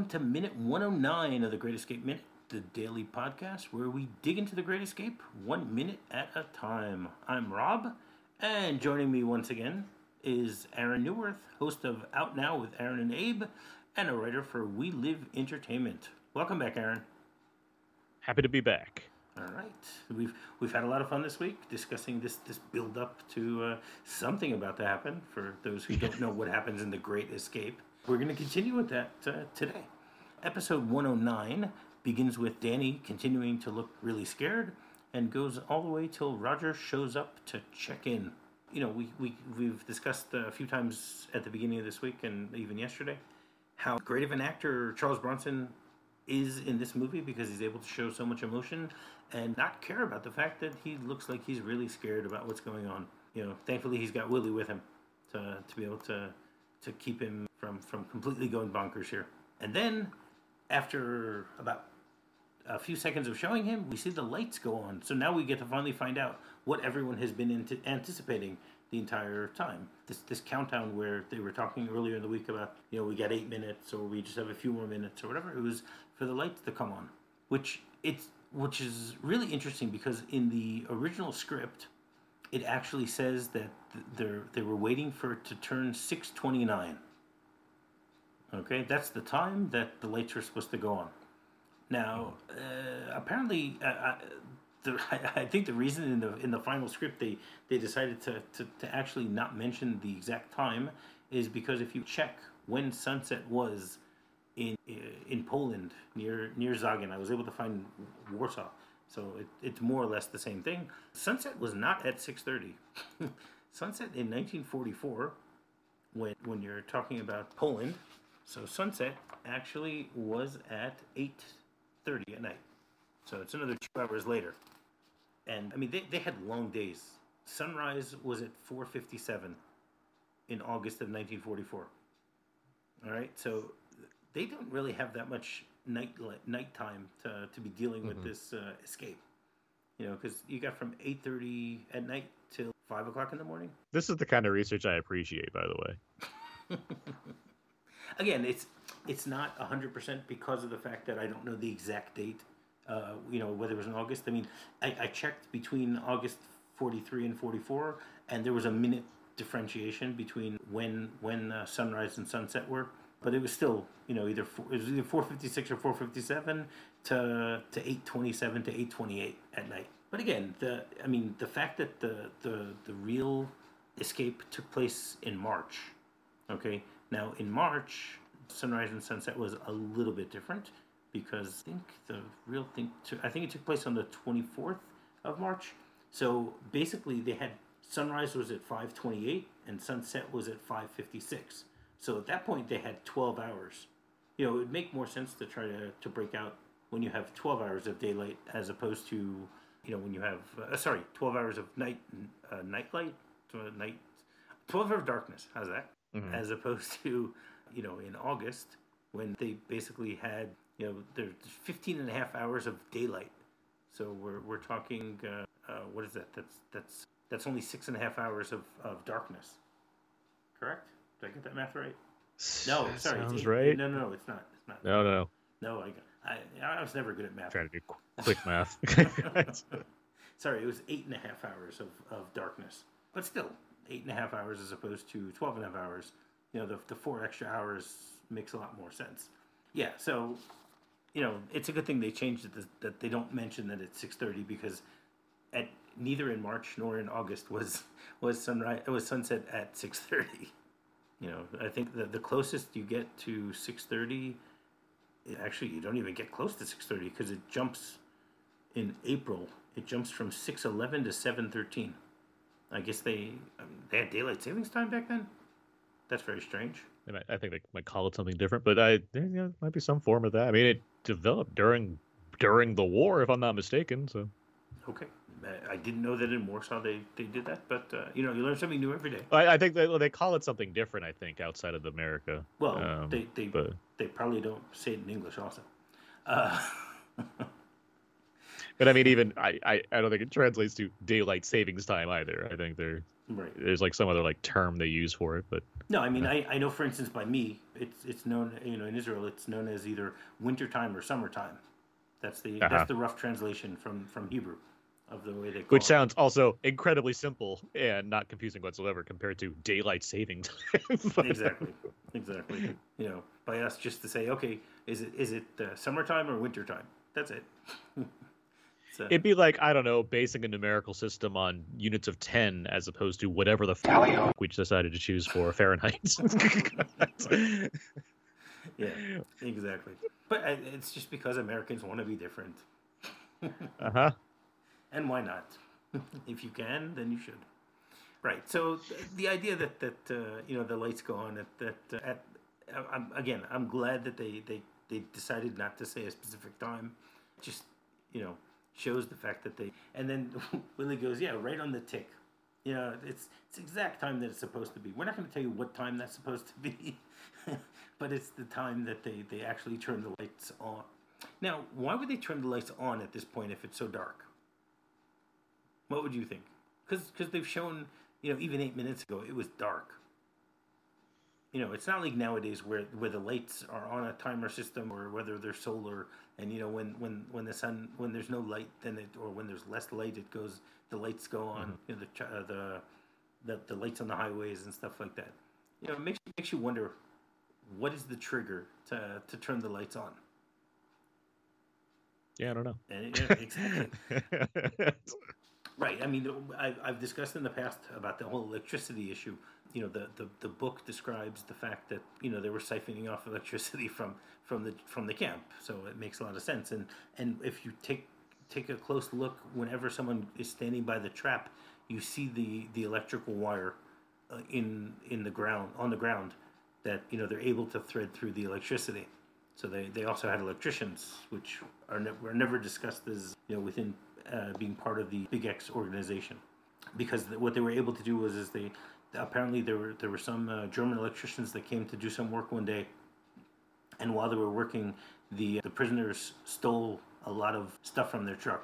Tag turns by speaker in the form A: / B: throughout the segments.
A: to minute 109 of the Great Escape Minute, the daily podcast where we dig into the Great Escape 1 minute at a time. I'm Rob, and joining me once again is Aaron Newworth, host of Out Now with Aaron and Abe, and a writer for We Live Entertainment. Welcome back, Aaron.
B: Happy to be back.
A: All right, we've had a lot of fun this week discussing this build up to something about to happen. For those who don't know what happens in the Great Escape, we're going to continue with that today. Episode 109 begins with Danny continuing to look really scared and goes all the way till Roger shows up to check in. You know, we've discussed a few times at the beginning of this week and even yesterday how great of an actor Charles Bronson is in this movie because he's able to show so much emotion and not care about the fact that he looks like he's really scared about what's going on. You know, thankfully he's got Willie with him to be able to keep him from completely going bonkers here. And then after about a few seconds of showing him, we see the lights go on. So now we get to finally find out what everyone has been anticipating the entire time. This countdown where they were talking earlier in the week about, you know, we got 8 minutes or we just have a few more minutes or whatever. It was for the lights to come on, which is really interesting because in the original script, it actually says that they were waiting for it to turn 6:29. Okay, that's the time that the lights are supposed to go on. Now, apparently, I think the reason in the final script they decided to actually not mention the exact time is because if you check when sunset was in Poland near Zagen, I was able to find Warsaw, so it's more or less the same thing. Sunset was not at 6:30. Sunset in 1944, when you're talking about Poland, so sunset actually was at 8:30 at night. So it's another 2 hours later. And I mean, they had long days. Sunrise was at 4:57 in August of 1944. All right, so they don't really have that much nighttime to be dealing with this escape. You know, because you got from 8:30 at night till 5 o'clock in the morning.
B: This is the kind of research I appreciate, by the way.
A: Again, it's not 100% because of the fact that I don't know the exact date. You know, whether it was in August. I mean, I checked between August 43 and 44, and there was a minute differentiation between when sunrise and sunset were. But it was still, you know, either 4:56 or 4:57 to 8:27 to 8:28 at night. But again, the fact that the real escape took place in March. Okay, now in March, sunrise and sunset was a little bit different. Because I think the real thing, I think it took place on the 24th of March. So basically, they had sunrise was at 5:28 and sunset was at 5:56. So at that point, they had 12 hours. You know, it would make more sense to try to break out when you have 12 hours of daylight as opposed to, you know, when you have 12 hours of night light, 12 hours of darkness. How's that? Mm-hmm. As opposed to, you know, in August when they basically had, you know, there's 15 and a half hours of daylight. So we're talking, what is that? That's only 6.5 hours of darkness. Correct? Did I get that math right? No, sorry.
B: Sounds right.
A: No, it's not. It's not.
B: No.
A: No, I was never good at math.
B: Trying to do quick math.
A: Sorry, it was 8.5 hours of darkness. But still, 8.5 hours as opposed to 12.5 hours. You know, the 4 extra hours makes a lot more sense. Yeah, so, you know, it's a good thing they changed it, that they don't mention that it's 6:30 because neither in March nor in August was sunrise. It was sunset at 6:30. You know, I think the closest you get to 6:30, actually you don't even get close to 6:30 because it jumps in April. It jumps from 6:11 to 7:13. I guess they had daylight savings time back then. That's very strange.
B: I think they might call it something different, but there might be some form of that. I mean, it developed during the war, if I'm not mistaken. So,
A: okay, I didn't know that in Warsaw they did that, but you know, you learn something new every day.
B: I think they call it something different. I think outside of America.
A: Well, they probably don't say it in English also.
B: And I mean, even I don't think it translates to daylight savings time either. I think
A: Right.
B: there's like some other like term they use for it, but
A: No, I mean, I know, for instance, by me, it's known, in Israel, it's known as either wintertime or summertime. That's
B: uh-huh.
A: the rough translation from Hebrew of the way they
B: Which
A: call it.
B: sounds also incredibly simple and not confusing whatsoever compared to daylight saving time.
A: Exactly, exactly. By us just to say, okay, is it summertime or wintertime? That's it. So
B: It'd be like, I don't know, basing a numerical system on units of 10 as opposed to whatever the we decided to choose for Fahrenheit.
A: yeah, exactly. But it's just because Americans want to be different,
B: Uh-huh.
A: and why not? If you can, then you should. Right. So the idea that the lights go on at I'm glad that they decided not to say a specific time. Just shows the fact that they, and then Willie goes, yeah, right on the tick. It's exact time that it's supposed to be. We're not going to tell you what time that's supposed to be, but it's the time that they actually turn the lights on. Now, why would they turn the lights on at this point if it's so dark? What would you think? Because they've shown, even 8 minutes ago, it was dark. It's not like nowadays where the lights are on a timer system or whether they're solar, and when the sun, when there's no light, or when there's less light, the lights go on. The lights on the highways and stuff like that. It makes you wonder, what is the trigger to turn the lights on?
B: Yeah, I don't know.
A: And exactly. Right. I mean, I've discussed in the past about the whole electricity issue. The book describes the fact that they were siphoning off electricity from the camp, so it makes a lot of sense. And if you take a close look, whenever someone is standing by the trap, you see the electrical wire in the ground, on the ground, that they're able to thread through the electricity. So they also had electricians, which were never discussed as within being part of the Big X organization, because what they were able to do was apparently there were some German electricians that came to do some work one day, and while they were working, the prisoners stole a lot of stuff from their truck,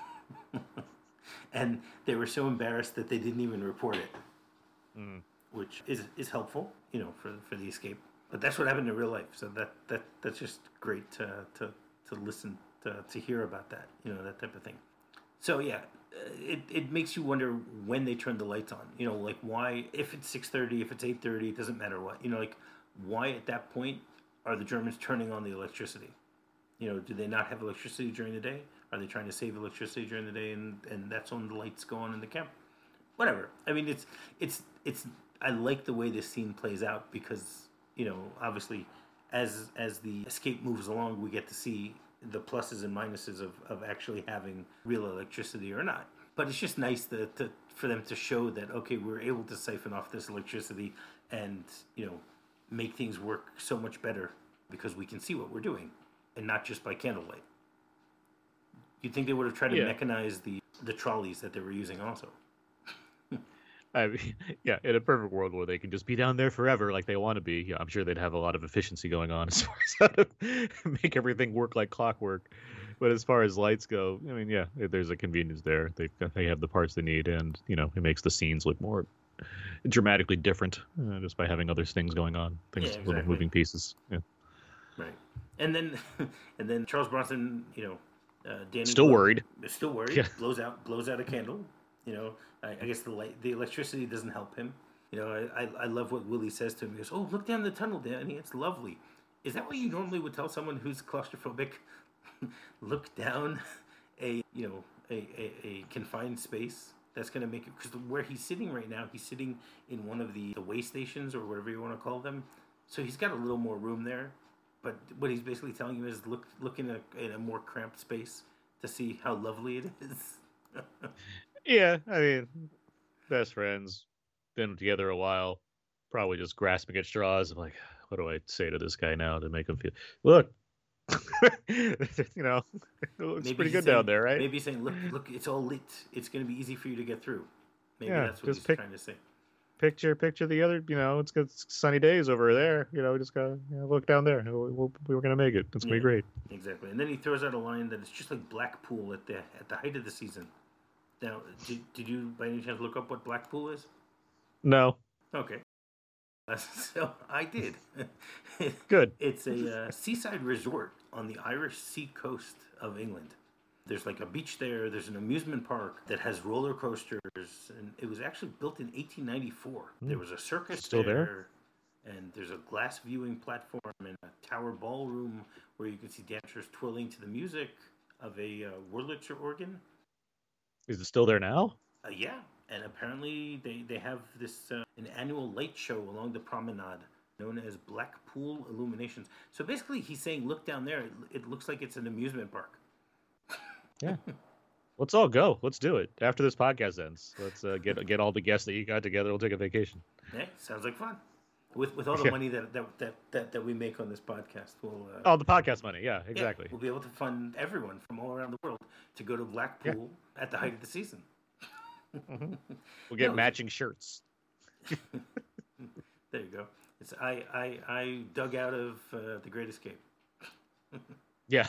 A: and they were so embarrassed that they didn't even report it, which is helpful, for the escape. But that's what happened in real life, so that's just great to listen to hear about that, that type of thing. So yeah, it makes you wonder when they turn the lights on. Like why, if it's 6:30, if it's 8:30, it doesn't matter what. Like why at that point are the Germans turning on the electricity? Do they not have electricity during the day? Are they trying to save electricity during the day, and that's when the lights go on in the camp? Whatever. I mean, it's I like the way this scene plays out because obviously as the escape moves along, we get to see the pluses and minuses of actually having real electricity or not. But it's just nice for them to show that, okay, we're able to siphon off this electricity and make things work so much better because we can see what we're doing and not just by candlelight. You'd think they would have tried to mechanize the trolleys that they were using also.
B: I mean, yeah, in a perfect world where they can just be down there forever like they want to be, I'm sure they'd have a lot of efficiency going on as far as how to make everything work like clockwork. But as far as lights go, I mean, yeah, there's a convenience there. They have the parts they need, and it makes the scenes look more dramatically different just by having other things going on, little moving pieces. Yeah.
A: Right, and then Charles Bronson, Danny
B: still worried.
A: Yeah. blows out a candle. I guess the electricity doesn't help him. I love what Willie says to him. He goes, "Oh, look down the tunnel, Danny. It's lovely." Is that what you normally would tell someone who's claustrophobic? Look down a confined space that's going to make it, because where he's sitting right now, he's sitting in one of the way stations or whatever you want to call them. So he's got a little more room there. But what he's basically telling you is look in a more cramped space to see how lovely it is.
B: Yeah, I mean, best friends, been together a while, probably just grasping at straws. I'm like, what do I say to this guy now to make him feel? Look, it looks pretty good down there, right?
A: Maybe he's saying, look, it's all lit. It's going to be easy for you to get through. Maybe
B: Yeah,
A: that's what he's trying to say.
B: picture the other, it's good sunny days over there. Just gotta look down there. We're gonna make it. It's gonna be
A: Yeah,
B: great.
A: exactly. And then he throws out a line that it's just like Blackpool at the height of the season. Now, did you by any chance look up what Blackpool is?
B: No.
A: Okay. So I did.
B: Good.
A: It's a seaside resort on the Irish sea coast of England. There's like a beach there. There's an amusement park that has roller coasters, and it was actually built in 1894. There was a circus
B: Still there?
A: and there's a glass viewing platform and a tower ballroom where you can see dancers twirling to the music of a Wurlitzer organ.
B: Is it still there now?
A: Yeah, and apparently they have this an annual light show along the promenade known as Blackpool Illuminations. So basically, he's saying, look down there. It looks like it's an amusement park.
B: Yeah. Let's all go. Let's do it after this podcast ends. Let's get all the guests that you got together. We'll take a vacation.
A: Yeah, sounds like fun. With all the money that we make on this podcast, we'll
B: the podcast money. Yeah, exactly.
A: We'll be able to fund everyone from all around the world to go to Blackpool at the height of the season.
B: We'll get matching shirts.
A: There you go. It's I dug out of The Great Escape.
B: Yeah.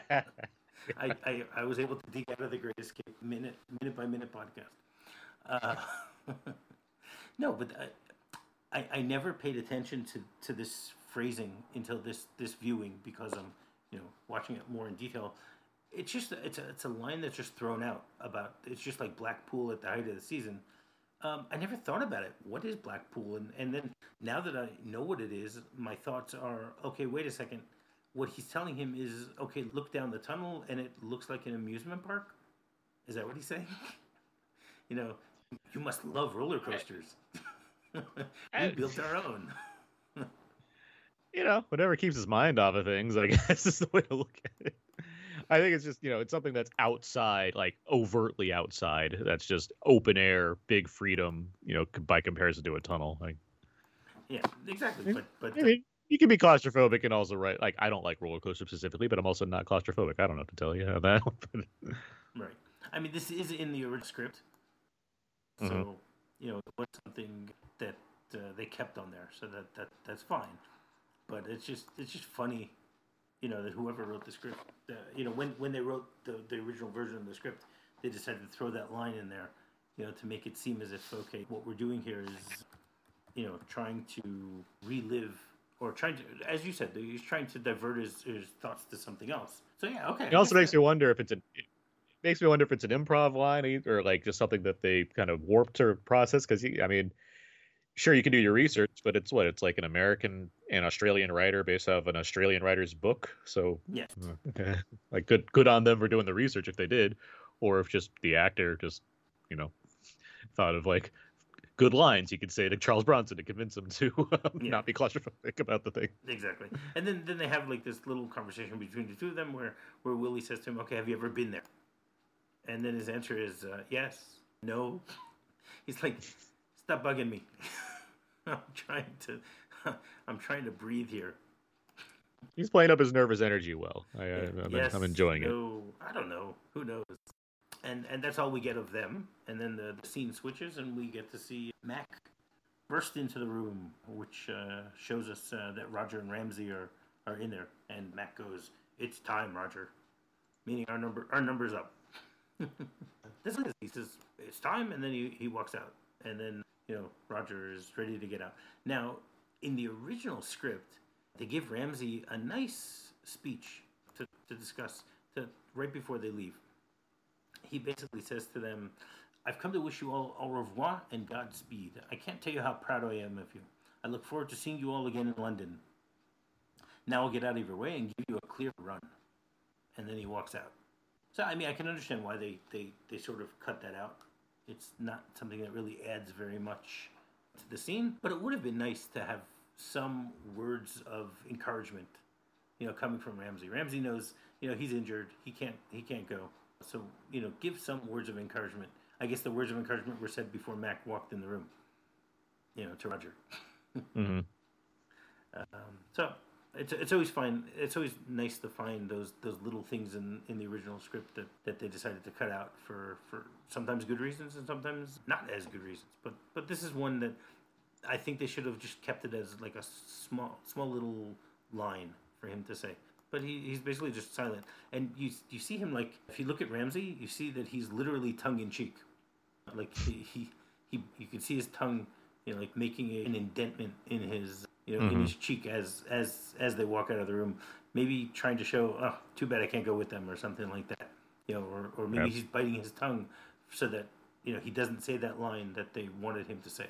A: I was able to dig out of The Great Escape minute by minute podcast. No, but I never paid attention to this phrasing until this viewing because I'm watching it more in detail. It's just it's a line that's just thrown out about it's just like Blackpool at the height of the season. I never thought about it. What is Blackpool? And then now that I know what it is, my thoughts are okay. Wait a second. What he's telling him is okay. Look down the tunnel, and it looks like an amusement park. Is that what he's saying? You must love roller coasters. We built our own.
B: Whatever keeps his mind off of things, I guess, is the way to look at it. I think it's just, it's something that's outside, like overtly outside. That's just open air, big freedom, by comparison to a tunnel. Like,
A: yeah, exactly. But
B: I mean, you can be claustrophobic and also like I don't like roller coasters specifically, but I'm also not claustrophobic. I don't know what to tell you how that.
A: Right. I mean, this is in the original script, so it was something that they kept on there, so that's fine. But it's just funny, that whoever wrote the script, when they wrote the original version of the script, they decided to throw that line in there, to make it seem as if okay, what we're doing here is, trying to relive or trying to, as you said, he's trying to divert his thoughts to something else. So yeah, okay.
B: It also makes me wonder if it's an improv line or like just something that they kind of warped or process. Because sure, you can do your research, but it's like an American and Australian writer based off an Australian writer's book. So
A: yes,
B: like good on them for doing the research if they did, or if just the actor just thought of like good lines you could say to Charles Bronson to convince him to not be claustrophobic about the thing.
A: Exactly. And then they have like this little conversation between the two of them where Willie says to him, okay, have you ever been there? And then his answer is yes, no. He's like, stop bugging me. I'm trying to breathe here.
B: He's playing up his nervous energy well. I'm enjoying it.
A: I don't know. Who knows? And that's all we get of them. And then the scene switches, and we get to see Mac burst into the room, which shows us that Roger and Ramsey are in there. And Mac goes, "It's time, Roger," meaning our number's up. This is he says it's time, and then he walks out, and then Roger is ready to get out. Now, in the original script, they give Ramsey a nice speech to discuss right before they leave. He basically says to them, "I've come to wish you all au revoir and Godspeed. I can't tell you how proud I am of you. I look forward to seeing you all again in London. Now I'll get out of your way and give you a clear run." And then he walks out. So, I can understand why they sort of cut that out. It's not something that really adds very much to the scene, but it would have been nice to have some words of encouragement, coming from Ramsey. Ramsey knows, he's injured. He can't go. So, give some words of encouragement. I guess the words of encouragement were said before Mac walked in the room, to Roger.
B: Mm-hmm.
A: So, It's always fine. It's always nice to find those little things in the original script that they decided to cut out for sometimes good reasons and sometimes not as good reasons. But this is one that I think they should have just kept it as like a small little line for him to say. But he's basically just silent. And you see him, like, if you look at Ramsey, you see that he's literally tongue in cheek. Like he you can see his tongue, like making an indentation in his in his cheek as they walk out of the room, maybe trying to show, oh, too bad I can't go with them or something like that. Or maybe he's biting his tongue so that he doesn't say that line that they wanted him to say.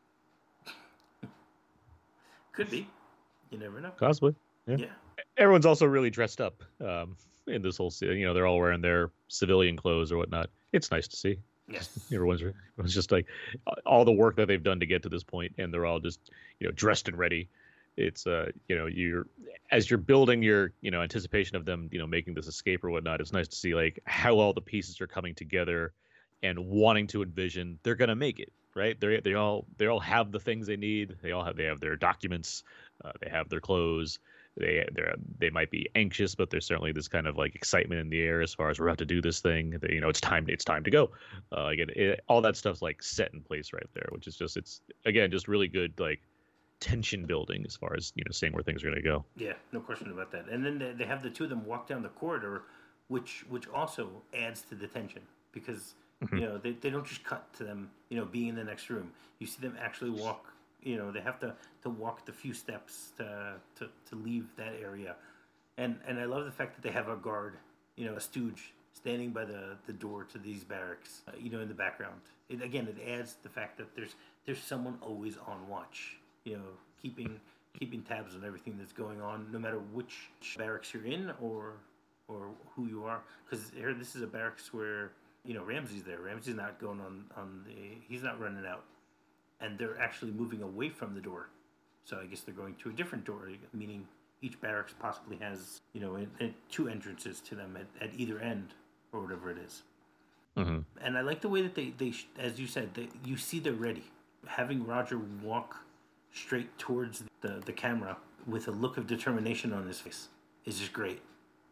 A: Could be. You never know.
B: Possibly. Yeah. Everyone's also really dressed up in this whole scene. They're all wearing their civilian clothes or whatnot. It's nice to see.
A: Yes.
B: Everyone's just like all the work that they've done to get to this point, and they're all just dressed and ready. It's you're as you're building your anticipation of them making this escape or whatnot. It's nice to see like how all the pieces are coming together and wanting to envision they're gonna make it. Right? They all have the things they need. They have their documents. They have their clothes. They might be anxious, but there's certainly this kind of like excitement in the air as far as we're about to do this thing. It's time to go. Again, all that stuff's like set in place right there, which is it's really good like tension building as far as seeing where things are going to go.
A: Yeah, no question about that. And then they have the two of them walk down the corridor, which also adds to the tension because they don't just cut to them being in the next room. You see them actually walk. They have to walk the few steps to leave that area, and I love the fact that they have a guard, a stooge standing by the door to these barracks, in the background. It adds the fact that there's someone always on watch, keeping tabs on everything that's going on, no matter which barracks you're in or who you are. Because this is a barracks where Ramsey's there. Ramsey's not going he's not running out. And they're actually moving away from the door. So I guess they're going to a different door, meaning each barracks possibly has, two entrances to them at either end or whatever it is. Mm-hmm. And I like the way that they as you said, you see they're ready. Having Roger walk straight towards the camera with a look of determination on his face is just great.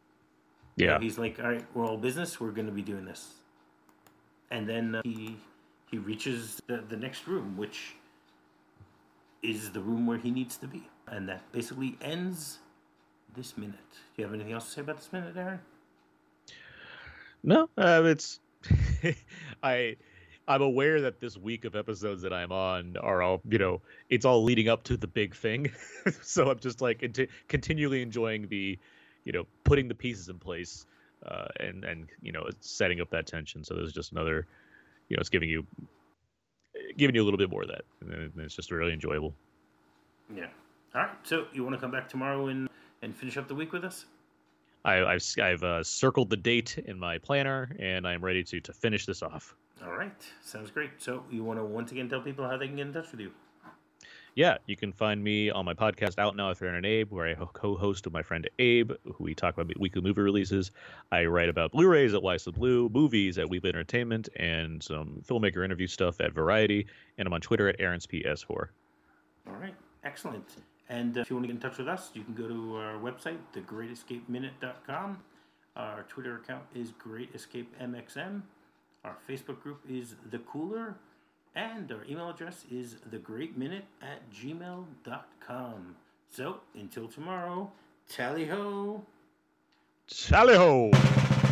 B: Yeah.
A: He's like, all right, we're all business. We're going to be doing this. And then he reaches the next room, which is the room where he needs to be. And that basically ends this minute. Do you have anything else to say about this minute, Aaron?
B: No, it's... I'm aware that this week of episodes that I'm on are all, it's all leading up to the big thing. So I'm just like continually enjoying the, putting the pieces in place and setting up that tension. So there's just another... it's giving you a little bit more of that, and it's just really enjoyable.
A: Yeah. All right. So you want to come back tomorrow and finish up the week with us?
B: I've circled the date in my planner, and I'm ready to finish this off.
A: All right. Sounds great. So you want to once again tell people how they can get in touch with you?
B: Yeah, you can find me on my podcast, Out Now with Aaron and Abe, where I co-host with my friend Abe, who we talk about weekly movie releases. I write about Blu-rays at Wise Blue, movies at Weebly Entertainment, and some filmmaker interview stuff at Variety. And I'm on Twitter at AaronsPS4.
A: All right, excellent. And if you want to get in touch with us, you can go to our website, thegreatescapeminute.com. Our Twitter account is GreatEscapeMXM. Our Facebook group is The Cooler. And our email address is thegreatminute@gmail.com. So, until tomorrow, tally-ho!
B: Tally-ho!